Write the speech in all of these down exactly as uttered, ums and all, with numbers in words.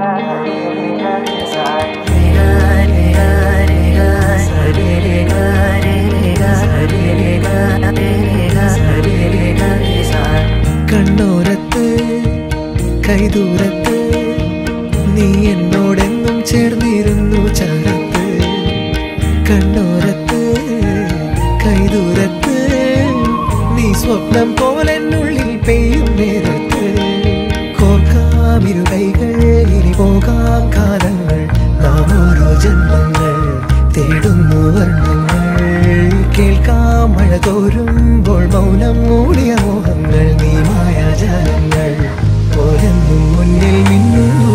കണ്ണോരത്ത് കൈദൂരത്ത് നീ എന്നോടെന്നും ചേർന്നിരുന്നു ചാരത്ത്. കണ്ണോരത്ത് കൈദൂരത്ത് നീ സ്വപ്നം പോലെന്നുള്ളിൽ പെയ്യും നേരത്ത്. കോർക്കാമിരു കൈകൾ ഇനി പോകാം കാലങ്ങൾ, നാം ഓരോ ജന്മങ്ങൾ തേടുന്നു വർണ്ണങ്ങൾ. കേൾക്കാം മഴ തോരുമ്പോൾ മൗനം മൂടിയ മോഹങ്ങൾ, നീ മായാജാലങ്ങൾ ഓരെന്നും മുന്നിൽ മിന്നുന്നു.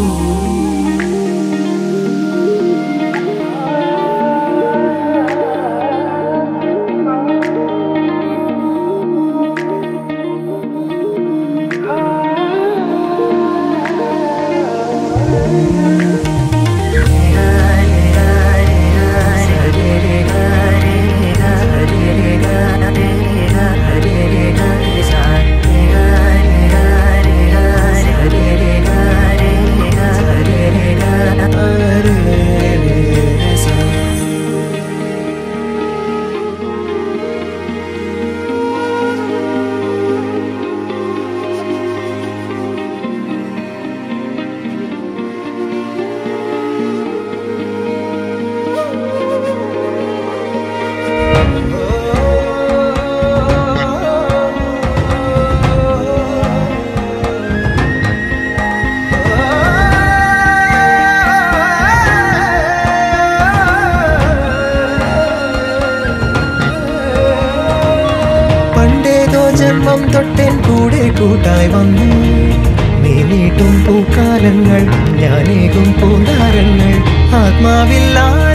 ജന്മം തൊട്ടേൻ കൂടെ കൂട്ടായി വന്നു നീ നീട്ടും പൂക്കാലങ്ങൾ, ഞാനേകും പൂന്താരങ്ങൾ. ആത്മാവില്ല